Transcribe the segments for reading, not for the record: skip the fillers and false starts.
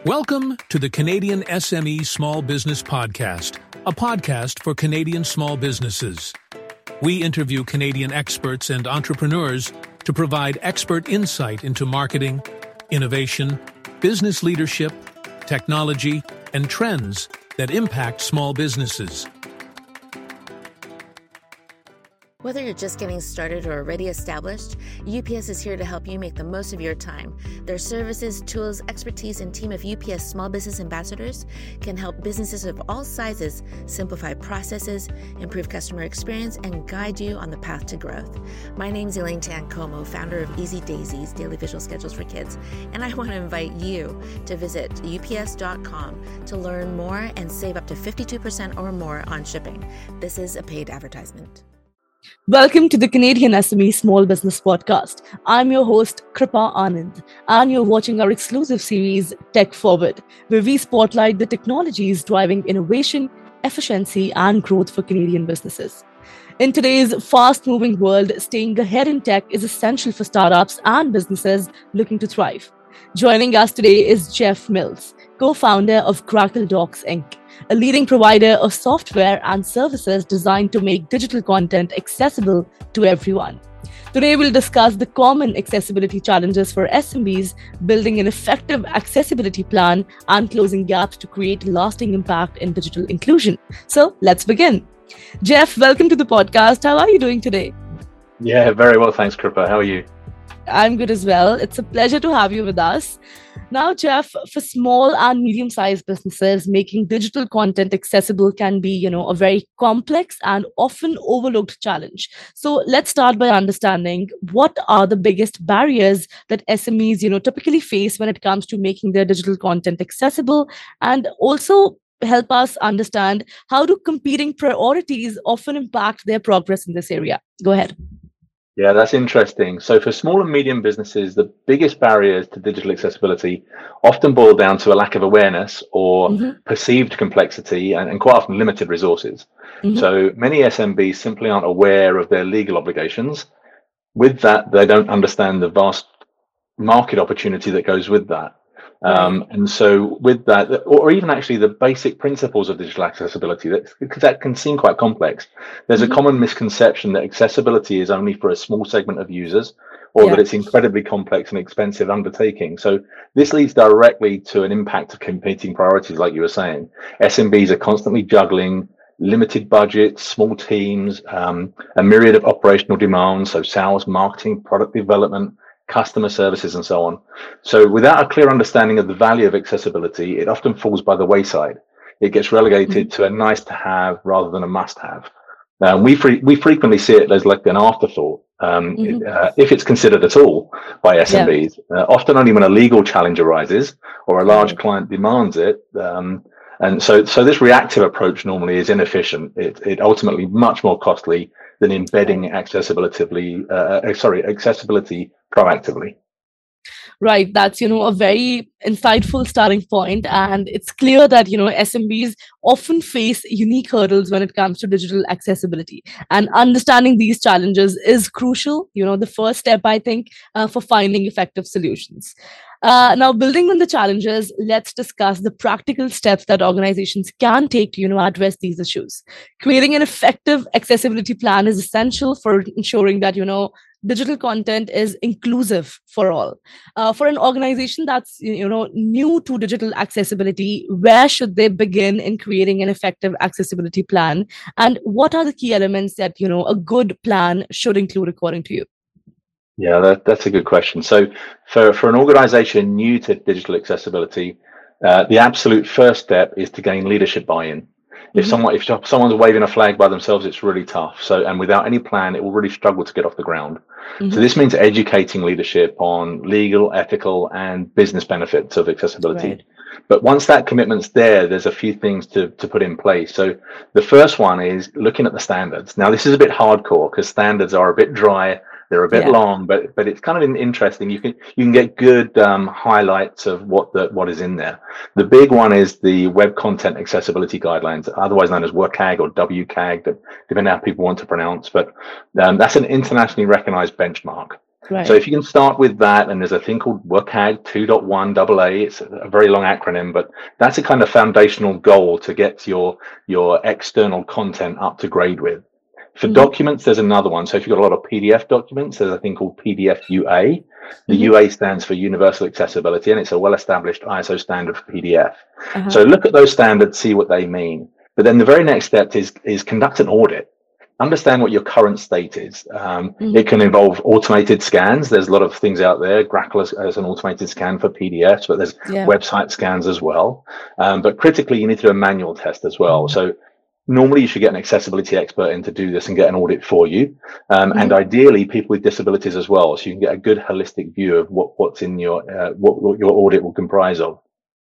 Welcome to the Canadian SME Small Business Podcast, a podcast for Canadian small businesses. We interview Canadian experts and entrepreneurs to provide expert insight into marketing, innovation, business leadership, technology, and trends that impact small businesses. Whether you're just getting started or already established, UPS is here to help you make the most of your time. Their services, tools, expertise, and team of UPS small business ambassadors can help businesses of all sizes simplify processes, improve customer experience, and guide you on the path to growth. My name's Elaine Tancomo, founder of Easy Daisy's Daily Visual Schedules for Kids, and I want to invite you to visit ups.com to learn more and save up to 52% or more on shipping. This is a paid advertisement. Welcome to the Canadian SME Small Business Podcast. I'm your host, Kripa Anand, and you're watching our exclusive series, Tech Forward, where we spotlight the technologies driving innovation, efficiency, and growth for Canadian businesses. In today's fast-moving world, staying ahead in tech is essential for startups and businesses looking to thrive. Joining us today is Jeff Mills, co-founder of Crackle Docs Inc., a leading provider of software and services designed to make digital content accessible to everyone. Today, we'll discuss the common accessibility challenges for SMBs, building an effective accessibility plan, and closing gaps to create lasting impact in digital inclusion. So let's begin. Jeff, welcome to the podcast. How are you doing today? Yeah, very well. Thanks, Kripa. How are you? I'm good as well. It's a pleasure to have you with us. Now, Jeff, for small and medium-sized businesses, making digital content accessible can be, a very complex and often overlooked challenge. So let's start by understanding what are the biggest barriers that SMEs, typically face when it comes to making their digital content accessible, and also help us understand how do competing priorities often impact their progress in this area. Go ahead. Yeah, that's interesting. So for small and medium businesses, the biggest barriers to digital accessibility often boil down to a lack of awareness or perceived complexity and quite often limited resources. So many SMBs simply aren't aware of their legal obligations. With that, they don't understand the vast market opportunity that goes with that. And so with that, or even actually the basic principles of digital accessibility, because that can seem quite complex. There's a common misconception that accessibility is only for a small segment of users, or that it's incredibly complex and expensive undertaking. So this leads directly to an impact of competing priorities, like you were saying. SMBs are constantly juggling limited budgets, small teams, a myriad of operational demands, so sales, marketing, product development, customer services, and so on. So without a clear understanding of the value of accessibility, it often falls by the wayside. It gets relegated to a nice to have rather than a must have. We frequently see it as like an afterthought, if it's considered at all by SMBs, often only when a legal challenge arises or a large client demands it. And so this reactive approach normally is inefficient. It ultimately much more costly than embedding accessibility proactively. Right. That's, a very insightful starting point. And it's clear that, SMBs often face unique hurdles when it comes to digital accessibility. And understanding these challenges is crucial, the first step, I think, for finding effective solutions. Now, building on the challenges, let's discuss the practical steps that organizations can take to, address these issues. Creating an effective accessibility plan is essential for ensuring that, digital content is inclusive for all. For an organization that's, new to digital accessibility, where should they begin in creating an effective accessibility plan? And what are the key elements that, a good plan should include according to you? Yeah, that's a good question. So for an organization new to digital accessibility, the absolute first step is to gain leadership buy-in. If someone's waving a flag by themselves, it's really tough. So, and without any plan, it will really struggle to get off the ground. So this means educating leadership on legal, ethical, and business benefits of accessibility. Right. But once that commitment's there, there's a few things to put in place. So the first one is looking at the standards. Now, this is a bit hardcore because standards are a bit dry. They're a bit long, but it's kind of interesting. You can get good highlights of what is in there. The big one is the Web Content Accessibility Guidelines, otherwise known as WCAG or WCAG, depending on how people want to pronounce. But that's an internationally recognized benchmark. Right. So if you can start with that, and there's a thing called WCAG 2.1 AA, it's a very long acronym, but that's a kind of foundational goal to get your external content up to grade with. For documents, there's another one. So if you've got a lot of PDF documents, there's a thing called PDF UA. The UA stands for Universal Accessibility, and it's a well-established ISO standard for PDF. So look at those standards, see what they mean. But then the very next step is conduct an audit. Understand what your current state is. It can involve automated scans. There's a lot of things out there. Grackle as an automated scan for PDFs, but there's website scans as well. But critically, you need to do a manual test as well. So normally you should get an accessibility expert in to do this and get an audit for you. And ideally people with disabilities as well. So you can get a good holistic view of what's in your, what your audit will comprise of.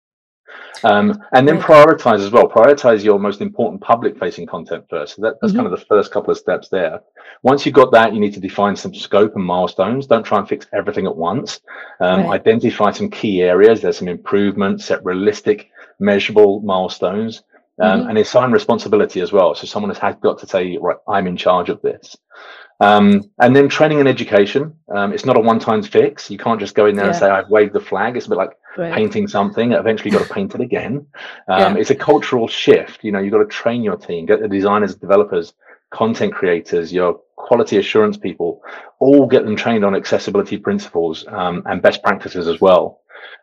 And then prioritize as well. Prioritize your most important public facing content first. So that's kind of the first couple of steps there. Once you've got that, you need to define some scope and milestones. Don't try and fix everything at once. Identify some key areas. There's some improvements, set realistic, measurable milestones. And assign responsibility as well. So someone has got to say, right, I'm in charge of this. And then training and education. It's not a one-time fix. You can't just go in there and say, I've waved the flag. It's a bit like painting something. Eventually you've got to paint it again. It's a cultural shift. You've got to train your team, get the designers, developers, content creators, your quality assurance people, all get them trained on accessibility principles and best practices as well.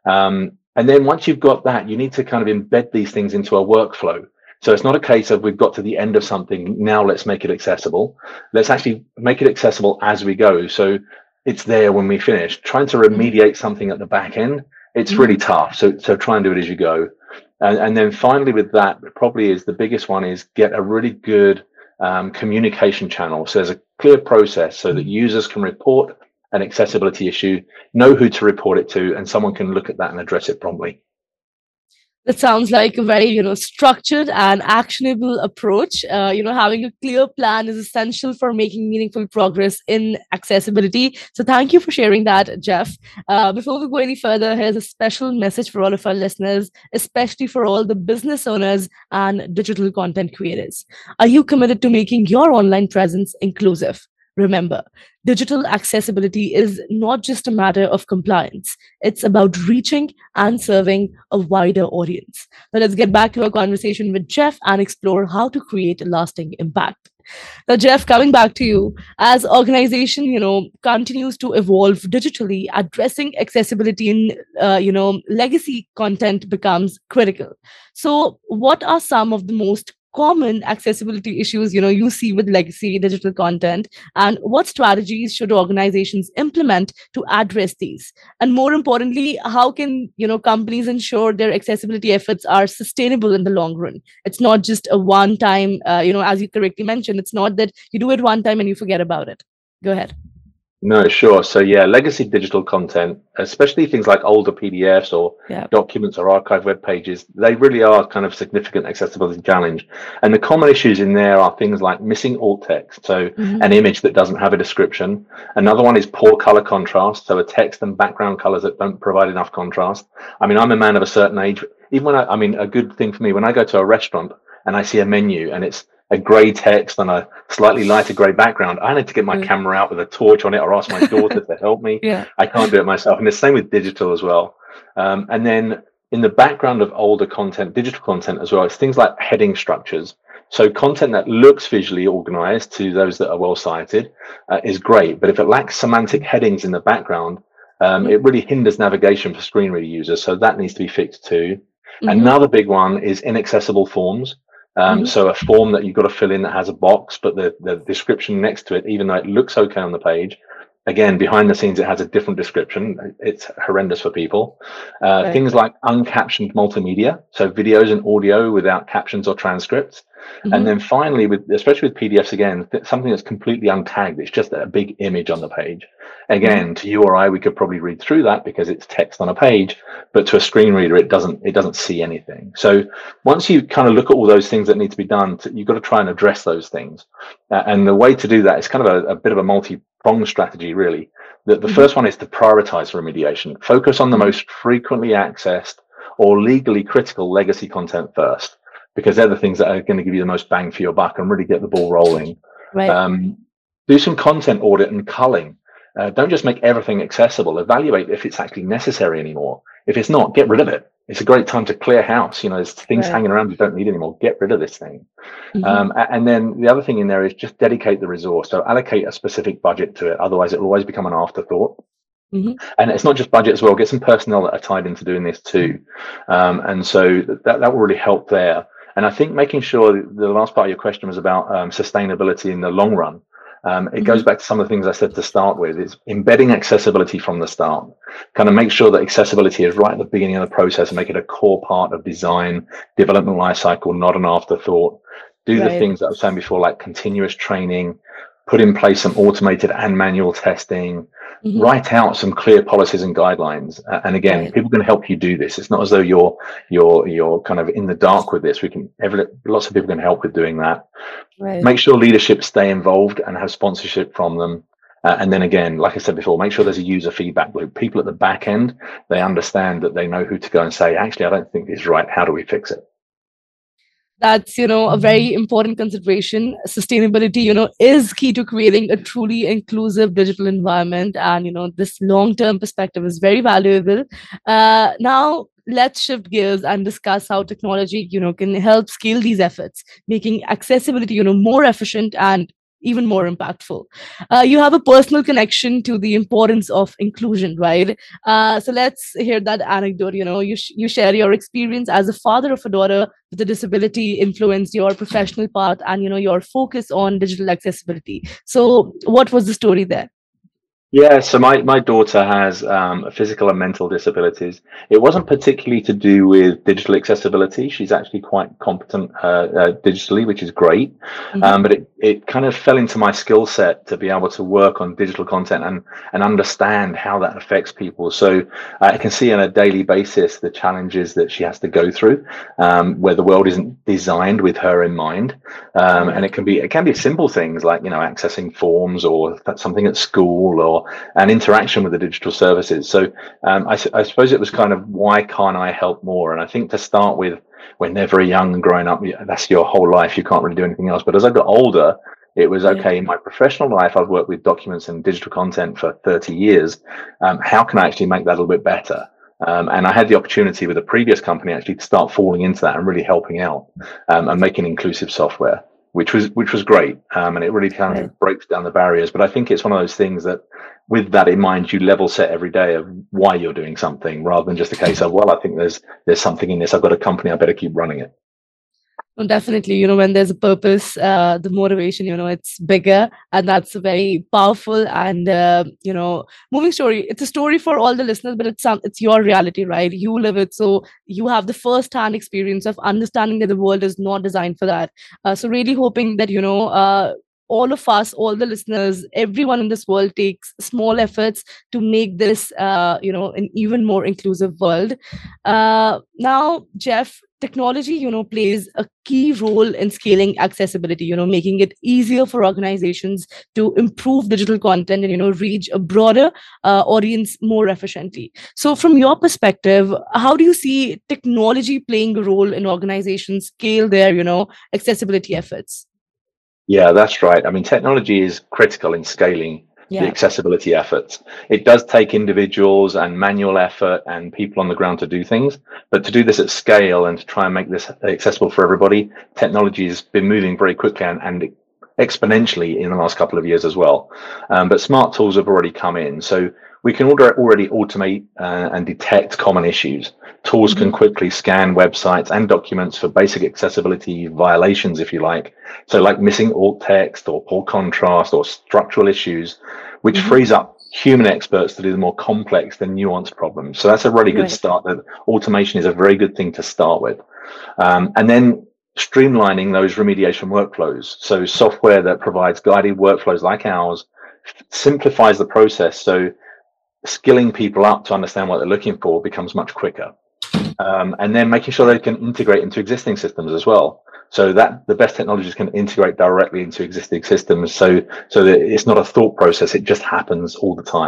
And then once you've got that, you need to kind of embed these things into a workflow. So it's not a case of we've got to the end of something, now let's make it accessible. Let's actually make it accessible as we go. So it's there when we finish. Trying to remediate something at the back end, it's really tough. So try and do it as you go. And then finally with that, probably is the biggest one is get a really good communication channel. So there's a clear process so that users can report an accessibility issue, know who to report it to, and someone can look at that and address it promptly. That sounds like a very, structured and actionable approach. Having a clear plan is essential for making meaningful progress in accessibility. So thank you for sharing that, Jeff. Before we go any further, here's a special message for all of our listeners, especially for all the business owners and digital content creators. Are you committed to making your online presence inclusive? Remember, digital accessibility is not just a matter of compliance. It's about reaching and serving a wider audience. Now let's get back to our conversation with Jeff and explore how to create a lasting impact. Now, Jeff, coming back to you, as organization, continues to evolve digitally, addressing accessibility in, legacy content becomes critical. So what are some of the most common accessibility issues you see with legacy digital content, and what strategies should organizations implement to address these? And more importantly, how can companies ensure their accessibility efforts are sustainable in the long run? It's not just a one time, as you correctly mentioned, it's not that you do it one time and you forget about it. Go ahead. No, sure. So legacy digital content, especially things like older PDFs or documents or archive web pages, they really are kind of significant accessibility challenge. And the common issues in there are things like missing alt text, so an image that doesn't have a description. Another one is poor color contrast, so a text and background colors that don't provide enough contrast. I mean, I'm a man of a certain age. Even when a good thing for me, when I go to a restaurant and I see a menu and it's a grey text on a slightly lighter grey background, I need to get my camera out with a torch on it or ask my daughter to help me. I can't do it myself. And the same with digital as well. And then in the background of older content, digital content as well, it's things like heading structures. So content that looks visually organized to those that are well sighted is great. But if it lacks semantic headings in the background, it really hinders navigation for screen reader users. So that needs to be fixed too. Another big one is inaccessible forms. So a form that you've got to fill in that has a box, but the description next to it, even though it looks okay on the page, again, behind the scenes, it has a different description. It's horrendous for people. Things like uncaptioned multimedia, so videos and audio without captions or transcripts. And then finally, especially with PDFs, again, something that's completely untagged. It's just a big image on the page. Again, to you or I, we could probably read through that because it's text on a page, but to a screen reader, it doesn't see anything. So once you kind of look at all those things that need to be done, you've got to try and address those things. And the way to do that is kind of a bit of a multi-pronged strategy, really. The first one is to prioritize remediation. Focus on the most frequently accessed or legally critical legacy content first, because they're the things that are going to give you the most bang for your buck and really get the ball rolling. Do some content audit and culling. Don't just make everything accessible. Evaluate if it's actually necessary anymore. If it's not, get rid of it. It's a great time to clear house. There's things hanging around you don't need anymore. Get rid of this thing. And then the other thing in there is just dedicate the resource. So allocate a specific budget to it. Otherwise, it will always become an afterthought. And it's not just budget as well. Get some personnel that are tied into doing this too. And so that will really help there. And I think making sure the last part of your question was about sustainability in the long run. It goes back to some of the things I said to start with, is embedding accessibility from the start. Kind of make sure that accessibility is right at the beginning of the process and make it a core part of design, development lifecycle, not an afterthought. Do the things that I was saying before, like continuous training, put in place some automated and manual testing, write out some clear policies and guidelines. And again, people can help you do this. It's not as though you're kind of in the dark with this. Lots of people can help with doing that. Make sure leadership stay involved and have sponsorship from them. And then again, like I said before, make sure there's a user feedback loop. People at the back end, they understand that they know who to go and say, actually, I don't think this is right. How do we fix it? That's, a very important consideration. Sustainability, is key to creating a truly inclusive digital environment. And, this long-term perspective is very valuable. Now, let's shift gears and discuss how technology, can help scale these efforts, making accessibility, more efficient and even more impactful. You have a personal connection to the importance of inclusion, right? So let's hear that anecdote. You share your experience as a father of a daughter with a disability influenced your professional path and, your focus on digital accessibility. So what was the story there? Yeah, so my daughter has physical and mental disabilities. It wasn't particularly to do with digital accessibility. She's actually quite competent digitally, which is great. But it kind of fell into my skill set to be able to work on digital content and understand how that affects people. So I can see on a daily basis the challenges that she has to go through, where the world isn't designed with her in mind. And it can be simple things like, accessing forms or something at school or an interaction with the digital services. So I suppose it was kind of, why can't I help more? And I think to start with, when they're very young and growing up, that's your whole life. You can't really do anything else. But as I got older, it was okay. In my professional life, I've worked with documents and digital content for 30 years. How can I actually make that a little bit better? And I had the opportunity with a previous company actually to start falling into that and really helping out and making inclusive software, which was great. And it really kind of breaks down the barriers. But I think it's one of those things that, with that in mind, you level set every day of why you're doing something, rather than just a case of, well, I think there's something in this. I've got a company, I better keep running it. Well, definitely, when there's a purpose, the motivation, it's bigger, and that's a very powerful and, moving story. It's a story for all the listeners, but it's your reality, right? You live it. So you have the first-hand experience of understanding that the world is not designed for that. So really hoping that, all of us, all the listeners, everyone in this world takes small efforts to make this, an even more inclusive world. Now, Jeff, technology, plays a key role in scaling accessibility, making it easier for organizations to improve digital content and, reach a broader audience more efficiently. So from your perspective, how do you see technology playing a role in organizations scale their, accessibility efforts? Yeah, that's right. I mean, technology is critical in scaling the accessibility efforts. It does take individuals and manual effort and people on the ground to do things, but to do this at scale and to try and make this accessible for everybody, technology has been moving very quickly and exponentially in the last couple of years as well. But smart tools have already come in. So we can already automate and detect common issues. Tools can quickly scan websites and documents for basic accessibility violations, if you like. So like missing alt text or poor contrast or structural issues, which frees up human experts to do the more complex and nuanced problems. So that's a really good start. That automation is a very good thing to start with. And then streamlining those remediation workflows. So software that provides guided workflows like ours simplifies the process. So skilling people up to understand what they're looking for becomes much quicker. And then making sure they can integrate into existing systems as well. So that the best technologies can integrate directly into existing systems so that it's not a thought process, it just happens all the time.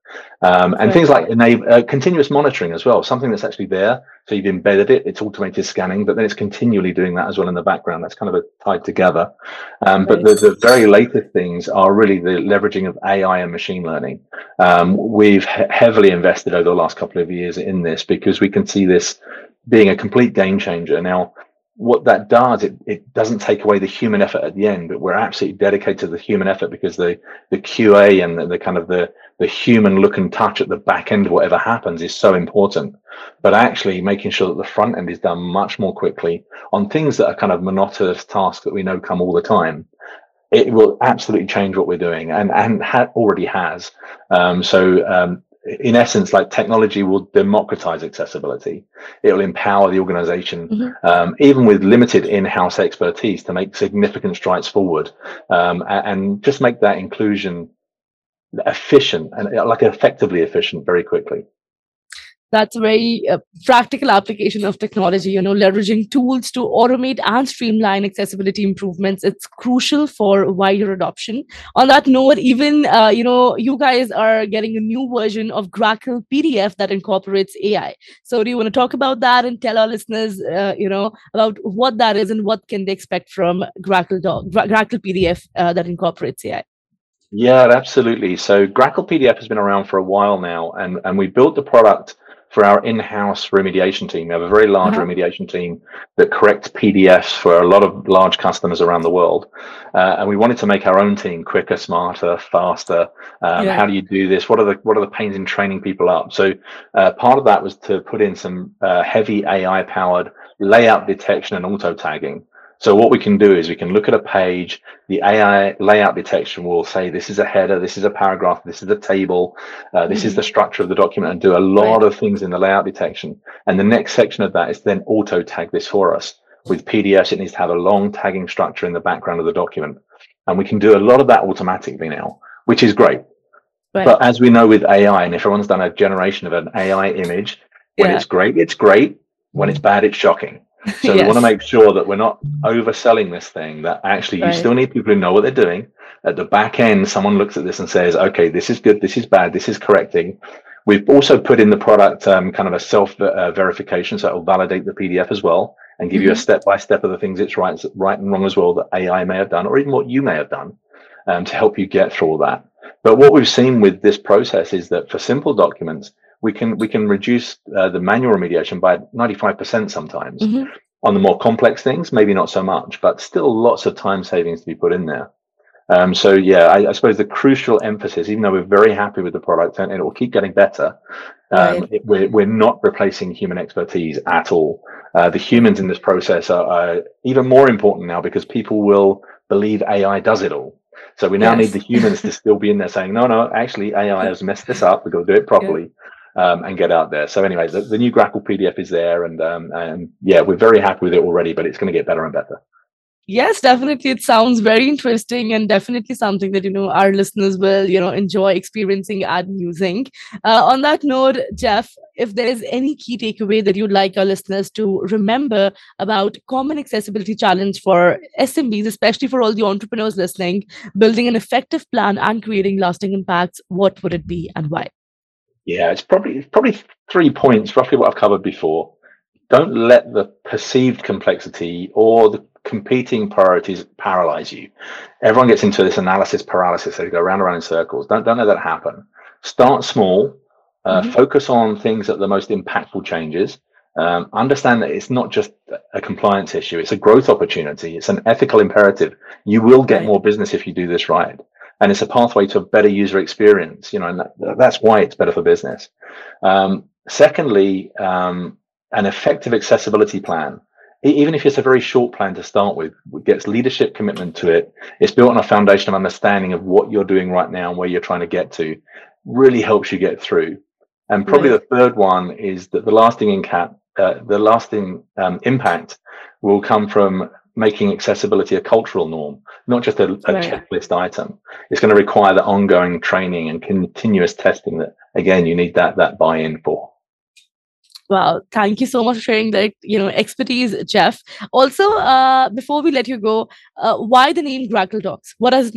And things like continuous monitoring as well, something that's actually there. So you've embedded it, it's automated scanning, but then it's continually doing that as well in the background. That's kind of tied together. But the very latest things are really the leveraging of AI and machine learning. We've heavily invested over the last couple of years in this because we can see this being a complete game changer. Now, what that does, it doesn't take away the human effort at the end, but we're absolutely dedicated to the human effort because the QA and the kind of the human look and touch at the back end of whatever happens is so important. But actually making sure that the front end is done much more quickly on things that are kind of monotonous tasks that we know come all the time. It will absolutely change what we're doing and already has. In essence, like technology will democratize accessibility. It will empower the organization, even with limited in-house expertise, to make significant strides forward and just make that inclusion efficient and like effectively efficient very quickly. That's a very practical application of technology, leveraging tools to automate and streamline accessibility improvements. It's crucial for wider adoption. On that note, even, you guys are getting a new version of Grackle PDF that incorporates AI. So do you want to talk about that and tell our listeners, about what that is and what can they expect from Grackle PDF that incorporates AI? Yeah, absolutely. So Grackle PDF has been around for a while now, and we built the product for our in-house remediation team. We have a very large remediation team that corrects PDFs for a lot of large customers around the world. And we wanted to make our own team quicker, smarter, faster. How do you do this? What are the pains in training people up? So part of that was to put in some heavy AI-powered layout detection and auto tagging. So what we can do is we can look at a page, the AI layout detection will say, this is a header, this is a paragraph, this is a table, this is the structure of the document, and do a lot of things in the layout detection. And the next section of that is then auto tag this for us. With PDFs, it needs to have a long tagging structure in the background of the document. And we can do a lot of that automatically now, which is great. But as we know with AI, and if everyone's done a generation of an AI image, when it's great, it's great. When it's bad, it's shocking. So we want to make sure that we're not overselling this thing, that actually you still need people who know what they're doing. At the back end, someone looks at this and says, okay, this is good, this is bad, this is correcting. We've also put in the product kind of a self-verification, so it will validate the PDF as well and give you a step-by-step of the things it's right and wrong as well that AI may have done, or even what you may have done to help you get through all that. But what we've seen with this process is that for simple documents, we can reduce the manual remediation by 95% sometimes. On the more complex things, maybe not so much, but still lots of time savings to be put in there. I suppose the crucial emphasis, even though we're very happy with the product and it will keep getting better, we're not replacing human expertise at all. The humans in this process are even more important now because people will believe AI does it all. So we now need the humans to still be in there saying, no, actually AI has messed this up. We've got to do it properly. And get out there. So anyway, the new Grackle PDF is there, and we're very happy with it already, but it's going to get better and better. Yes, definitely. It sounds very interesting and definitely something that, our listeners will, enjoy experiencing and using. On that note, Jeff, if there is any key takeaway that you'd like our listeners to remember about common accessibility challenge for SMBs, especially for all the entrepreneurs listening, building an effective plan and creating lasting impacts, what would it be and why? Yeah, it's probably 3 points, roughly what I've covered before. Don't let the perceived complexity or the competing priorities paralyze you. Everyone gets into this analysis paralysis. They go round and round in circles. Don't let that happen. Start small. Focus on things that are the most impactful changes. Understand that it's not just a compliance issue. It's a growth opportunity. It's an ethical imperative. You will get more business if you do this right. And it's a pathway to a better user experience, and that's why it's better for business. Secondly, an effective accessibility plan, even if it's a very short plan to start with, gets leadership commitment to it. It's built on a foundation of understanding of what you're doing right now and where you're trying to get to, really helps you get through. And probably the third one is that the lasting impact will come from making accessibility a cultural norm, not just a checklist item. It's going to require the ongoing training and continuous testing that, again, you need that buy-in for. Wow. Thank you so much for sharing that, expertise, Jeff. Also, before we let you go, why the name Grackle Docs? What does it mean?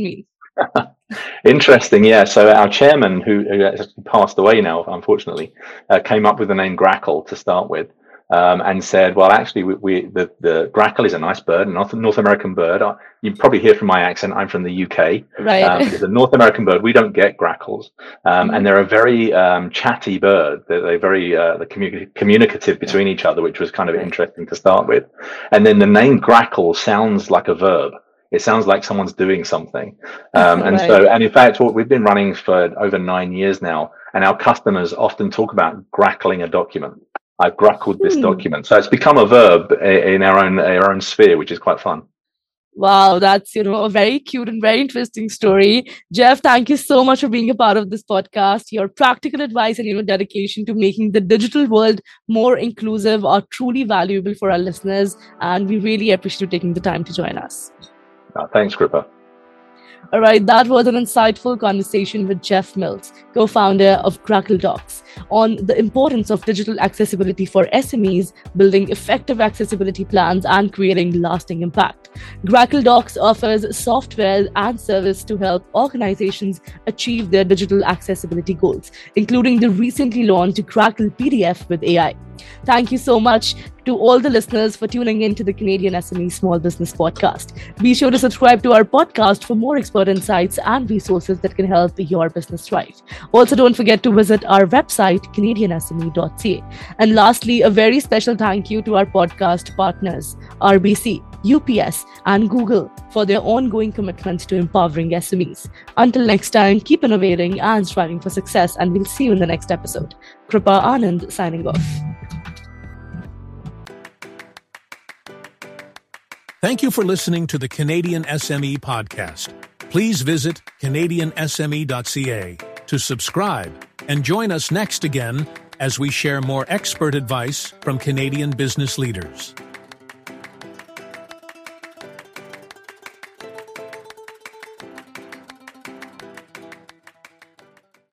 Interesting. Yeah. So our chairman, who has passed away now, unfortunately, came up with the name Grackle to start with. And said, well, actually, the grackle is a nice bird, a North American bird. You probably hear from my accent, I'm from the UK. Right. It's a North American bird. We don't get grackles. And they're a very chatty bird. They're very communicative between each other, which was kind of interesting to start with. And then the name Grackle sounds like a verb. It sounds like someone's doing something. And in fact, we've been running for over 9 years now, and our customers often talk about grackling a document. I've grackled this document. So it's become a verb in our own sphere, which is quite fun. Wow, that's, a very cute and very interesting story. Jeff, thank you so much for being a part of this podcast. Your practical advice and, dedication to making the digital world more inclusive are truly valuable for our listeners. And we really appreciate you taking the time to join us. Thanks, Kripa. All right, that was an insightful conversation with Jeff Mills, co-founder of Grackle Docs, on the importance of digital accessibility for SMEs, building effective accessibility plans, and creating lasting impact. Grackle Docs offers software and service to help organizations achieve their digital accessibility goals, including the recently launched Grackle PDF with AI. Thank you so much to all the listeners for tuning in to the Canadian SME Small Business Podcast. Be sure to subscribe to our podcast for more expert insights and resources that can help your business thrive. Also, don't forget to visit our website, canadiansme.ca. And lastly, a very special thank you to our podcast partners, RBC, UPS, and Google, for their ongoing commitment to empowering SMEs. Until next time, keep innovating and striving for success, and we'll see you in the next episode. Kripa Anand signing off. Thank you for listening to the Canadian SME Podcast. Please visit canadiansme.ca to subscribe and join us next again as we share more expert advice from Canadian business leaders.